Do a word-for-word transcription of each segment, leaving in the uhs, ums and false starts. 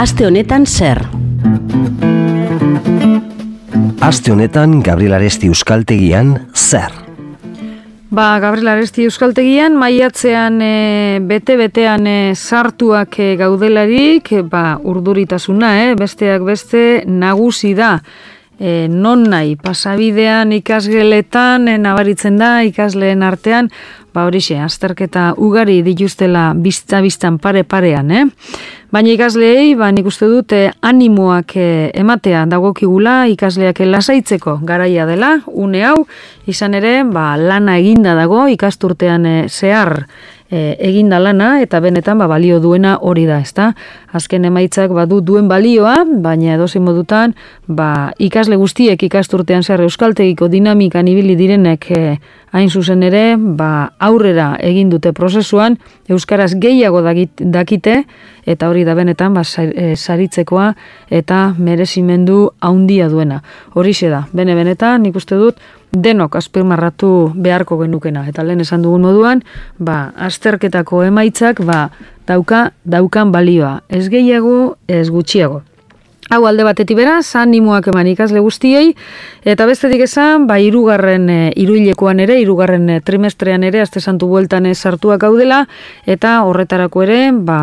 Aste honetan zer? Aste honetan Gabriel Aresti Euskaltegian zer? Ba, Gabriel Aresti Euskaltegian maiatzean e, bete-betean e, sartuak e, gaudelarik, e, ba, urduritasuna, e, besteak beste nagusi da. E, non nahi, pasabidean ikasgeletan e, nabaritzen da, ikasleen artean, ba horixe, azterketa ugari dituztela bizta-biztan pare-parean, eh? Baina ikasleei, ba nik uste dute animoak e, ematea dagokigula ikasleak lasaitzeko garaia dela, une hau, izan ere, ba lana eginda dago ikasturtean e, zehar e, eginda lana, eta benetan ba, balio duena hori da, ezta? Azken emaitzak badu duen balioa, baina edozein modutan, ba, ikasle guztiek ikasturtean zehar euskaltegiko dinamikan ibili direnek e, hain zuzen ere, ba, aurrera egin dute prozesuan, euskaraz gehiago dakite, eta hori da benetan ba, saritzekoa eta merezimendu haundia duena. Horixe da, bene-benetan, nik uste dut, denok azpimarratu beharko genukena. Eta lehen esan dugun moduan, ba, azterketako emaitzak ba, dauka, daukan balioa. Ez gehiago, ez gutxiago. Hau alde batetik beraz, animoak eman ikasle guztiei, eta bestetik esan, ba, irugarren e, iruilekoan ere, irugarren e, trimestrean ere, azte santu bueltan e, sartuak gaudela, eta horretarako ere, ba,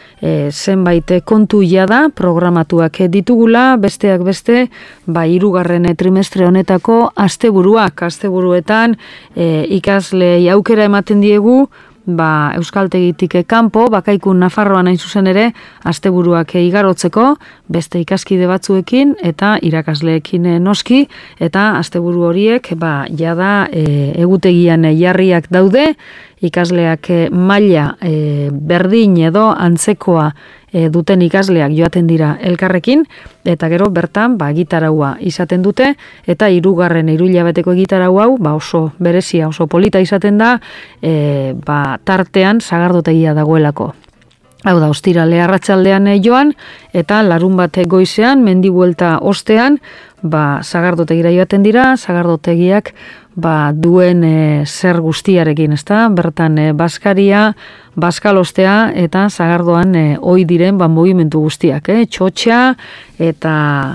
e, zenbait kontu jada programatuak ditugula, besteak beste, ba, irugarren e, trimestre honetako asteburuak, asteburuetan e, ikaslei aukera ematen diegu, ba, euskaltegitik kanpo, bakaikun Nafarroan hain zuzen ere, asteburuak igarotzeko, beste ikaskide batzuekin, eta irakasleekin noski, eta asteburu horiek, ba, jada e, egutegian jarriak daude, ikasleak e, maila e, berdin edo antzekoa e, duten ikasleak joaten dira elkarrekin, eta gero bertan ba, gitaraua izaten dute, eta hirugarren hirulabeteko gitarau hau ba, oso berezia, oso polita izaten da, e, ba, tartean sagardotegia dagoelako. Hau da, ostirale arratsaldean joan, eta larun bat goizean, mendibuelta ostean, ba, sagardotegira joaten dira, sagardotegiak ba, duen e, zer guztiarekin, ezta? Bertan e, baskaria, baskalostea eta sagardoan e, ohi diren ba, mugimendu guztiak, eh? Txotxa eta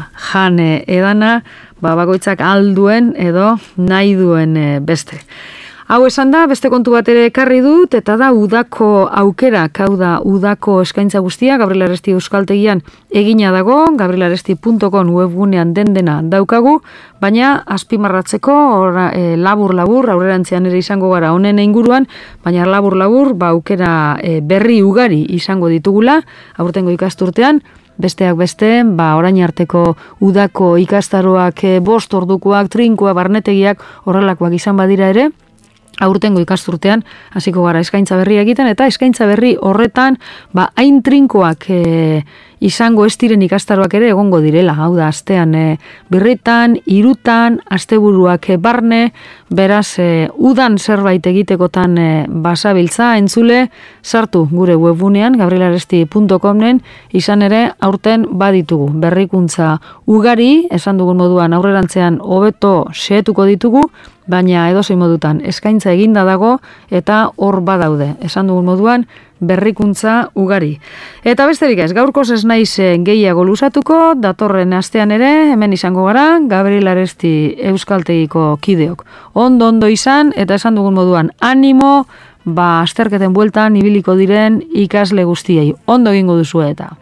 jan e, edana, ba, bakoitzak alduen edo nahi duen e, beste. Hau esan da, beste kontu bat ere ekarri dut, eta da udako aukerak, hau da udako eskaintza guztia, Gabriel Aresti Euskaltegian egina dago, gabriel aresti puntu com webgunean den dena daukagu, baina azpimarratzeko ora, e, labur-labur, aurrerantzean ere izango gara honen inguruan, baina labur-labur ba, aukera e, berri ugari izango ditugula, aurtengo ikasturtean, besteak beste, ba, orain arteko udako ikastaroak, e, bost ordukoak, trinkoa, barnetegiak, horrelakoak izan badira ere, aurtengo ikasturtean hasiko gara eskaintza berria egiten, eta eskaintza berri horretan ba, hain trinkoak e, izango ez diren ikastaroak ere egongo direla. Hau da, astean e, birritan, hirutan, asteburuak e, barne, beraz, e, udan zerbait egitekotan e, basabiltza, entzule, sartu gure webgunean, gabriel aresti puntu comen, izan ere aurten baditugu. Berrikuntza ugari, esan dugun moduan aurrerantzean hobeto xehetuko ditugu, baina edozein modutan eskaintza eginda dago eta hor badaude. Esan dugun moduan berrikuntza ugari. Eta besterik ez, gaurkoz ez naiz gehiago luzatuko, datorren astean ere, hemen izango gara, Gabriel Aresti Euskaltegiko kideok. Ondo ondo izan, eta esan dugun moduan animo, ba, azterketen bueltan ibiliko diren ikasle guztiei. Ondo egingo duzu eta.